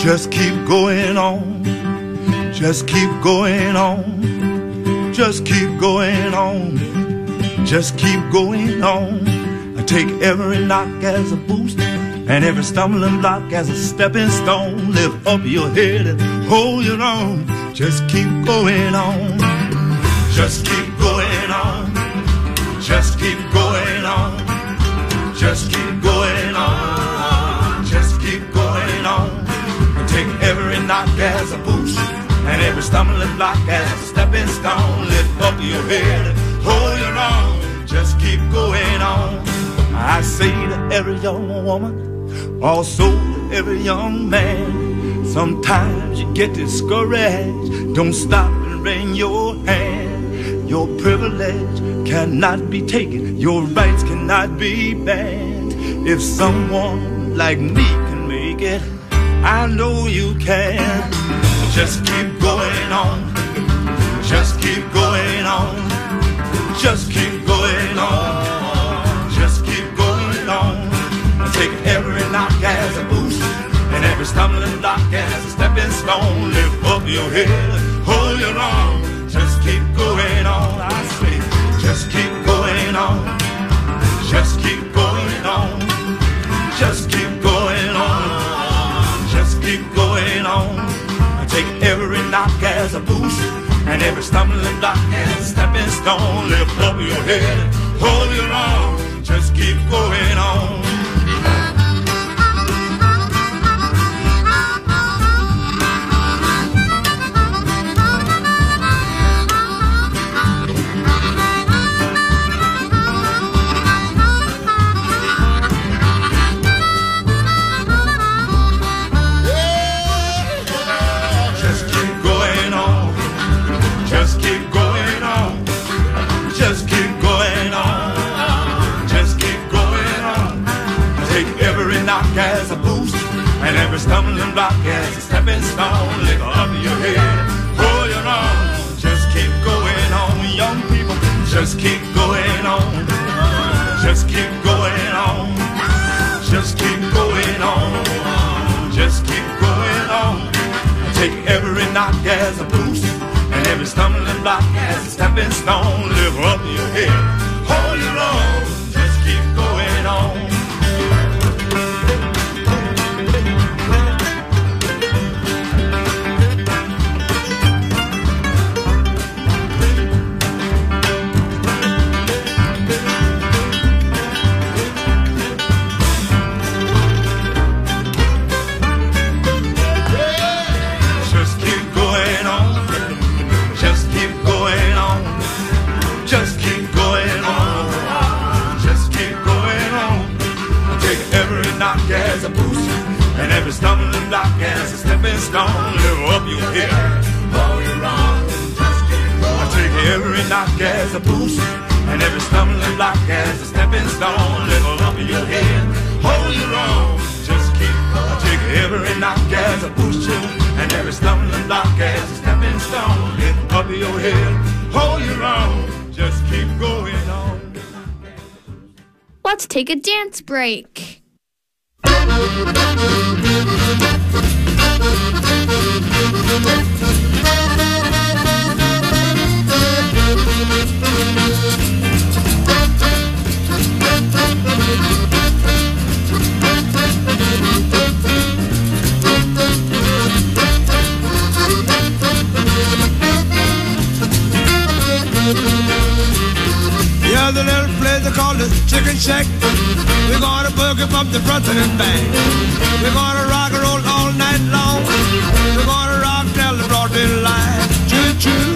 Just keep going on. Just keep going on. Just keep going on. Just keep going on. I take every knock as a boost and every stumbling block as a stepping stone. Lift up your head and hold your own. Just keep going on. Just keep going on. Just keep going on. Just keep going on. Just keep going on. I take every knock as a boost and every stumbling block as a stepping stone. Lift up your head and hold your own. Just keep going on. I say to every young woman, also to every young man, sometimes you get discouraged. Don't stop and wring your hand. Your privilege cannot be taken. Your rights cannot be banned. If someone like me can make it, I know you can. Just keep going on. Just keep going on. Just keep going on. Just keep going on. Take every knock as a boost and every stumbling block as a stepping stone. Lift up your head, hold your own. Just keep going on. I say, just keep going on. Just keep going on. Just keep going on. Just keep going on. Take every knock as a boost and every stumbling block as a stepping stone. Lift up your head, hold your own. Just keep going on. As a boost and every stumbling block as a stepping stone. Lift up your head, hold your own. Just keep going on, young people. Just keep going on. Just keep going on. Just keep going on. Just keep going on. Take every knock as a boost and every stumbling block as a stepping stone. Lift up your head, hold your own. Just keep going on. As a boost and every stumbling block as a stepping stone. Lift up your head, hold your own. Just keep going. I take every knock as a boost and every stumbling block as a stepping stone. Lift up your head, hold your own. Just keep going. I take every knock as a boost and every stumbling block as a stepping stone. Lift up your head, hold your own. Just keep going on. Let's take a dance break. Yeah, the little place they call the Chicken Shack. We're gonna boogie up the front and back. We're gonna rock and roll all night long. We're gonna rock till the broad daylight. Choo-choo.